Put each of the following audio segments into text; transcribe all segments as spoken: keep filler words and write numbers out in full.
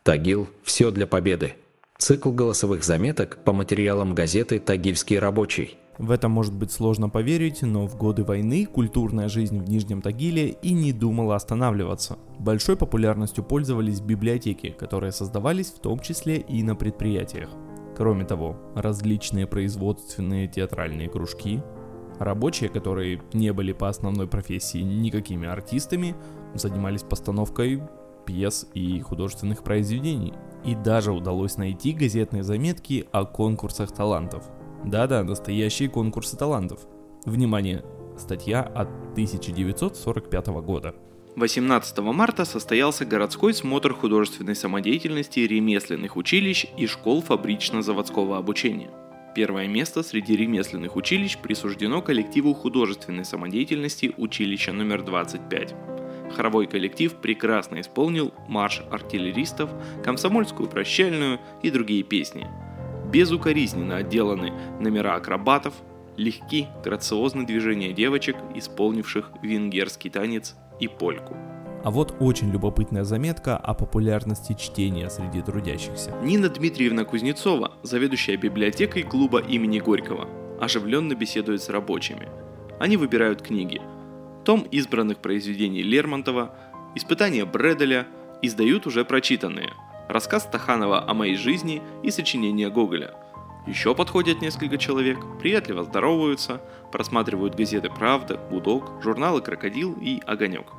Тагил – все для победы. Цикл голосовых заметок по материалам газеты «Тагильский рабочий». В это может быть сложно поверить, но в годы войны культурная жизнь в Нижнем Тагиле и не думала останавливаться. Большой популярностью пользовались библиотеки, которые создавались в том числе и на предприятиях. Кроме того, различные производственные театральные кружки, рабочие, которые не были по основной профессии никакими артистами, занимались постановкой пьес и художественных произведений. И даже удалось найти газетные заметки о конкурсах талантов. Да-да, настоящие конкурсы талантов. Внимание, статья от тысяча девятьсот сорок пятого года. восемнадцатого марта состоялся городской смотр художественной самодеятельности ремесленных училищ и школ фабрично-заводского обучения. Первое место среди ремесленных училищ присуждено коллективу художественной самодеятельности училища номер двадцать пять. Хоровой коллектив прекрасно исполнил марш артиллеристов, комсомольскую прощальную и другие песни. Безукоризненно отделаны номера акробатов, легки, грациозны движения девочек, исполнивших венгерский танец и польку. А вот очень любопытная заметка о популярности чтения среди трудящихся. Нина Дмитриевна Кузнецова, заведующая библиотекой клуба имени Горького, оживленно беседует с рабочими. Они выбирают книги. Том избранных произведений Лермонтова, испытания Бределя, издают уже прочитанные. Рассказ Стаханова о моей жизни и сочинения Гоголя. Еще подходят несколько человек, приветливо здороваются, просматривают газеты «Правда», «Гудок», журналы «Крокодил» и «Огонек».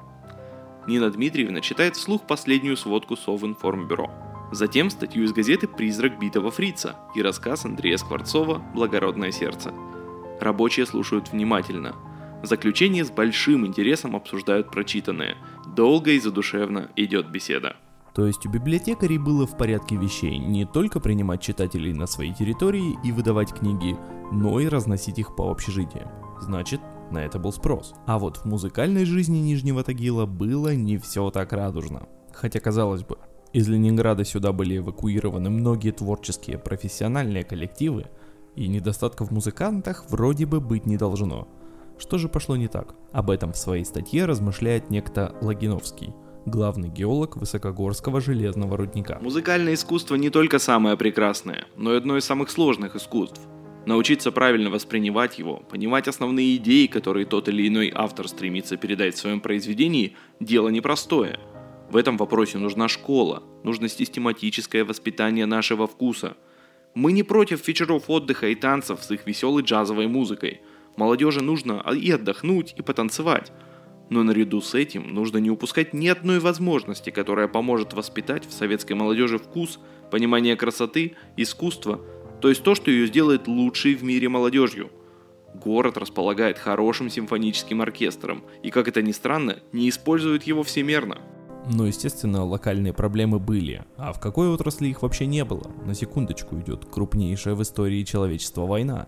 Нина Дмитриевна читает вслух последнюю сводку Совинформбюро. Затем статью из газеты «Призрак битого фрица» и рассказ Андрея Скворцова «Благородное сердце». Рабочие слушают внимательно. В заключение с большим интересом обсуждают прочитанное. Долго и задушевно идет беседа. То есть у библиотекарей было в порядке вещей не только принимать читателей на своей территории и выдавать книги, но и разносить их по общежитиям. Значит, на это был спрос. А вот в музыкальной жизни Нижнего Тагила было не все так радужно. Хотя, казалось бы, из Ленинграда сюда были эвакуированы многие творческие профессиональные коллективы, и недостатков в музыкантах вроде бы быть не должно. Что же пошло не так? Об этом в своей статье размышляет некто Логиновский, главный геолог Высокогорского железного рудника. Музыкальное искусство не только самое прекрасное, но и одно из самых сложных искусств. Научиться правильно воспринимать его, понимать основные идеи, которые тот или иной автор стремится передать в своем произведении, дело непростое. В этом вопросе нужна школа, нужно систематическое воспитание нашего вкуса. Мы не против вечеров отдыха и танцев с их веселой джазовой музыкой. Молодежи нужно и отдохнуть, и потанцевать. Но наряду с этим нужно не упускать ни одной возможности, которая поможет воспитать в советской молодежи вкус, понимание красоты, искусства, то есть то, что ее сделает лучшей в мире молодежью. Город располагает хорошим симфоническим оркестром, и, как это ни странно, не использует его всемерно. Но, естественно, локальные проблемы были, а в какой отрасли их вообще не было? На секундочку идет крупнейшая в истории человечества война.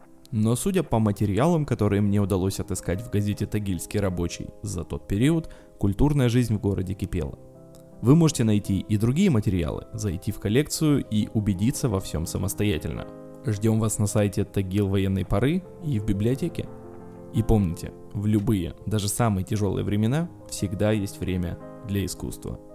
Но судя по материалам, которые мне удалось отыскать в газете «Тагильский рабочий», за тот период культурная жизнь в городе кипела. Вы можете найти и другие материалы, зайти в коллекцию и убедиться во всем самостоятельно. Ждем вас на сайте Тагил военной поры и в библиотеке. И помните, в любые, даже самые тяжелые времена всегда есть время для искусства.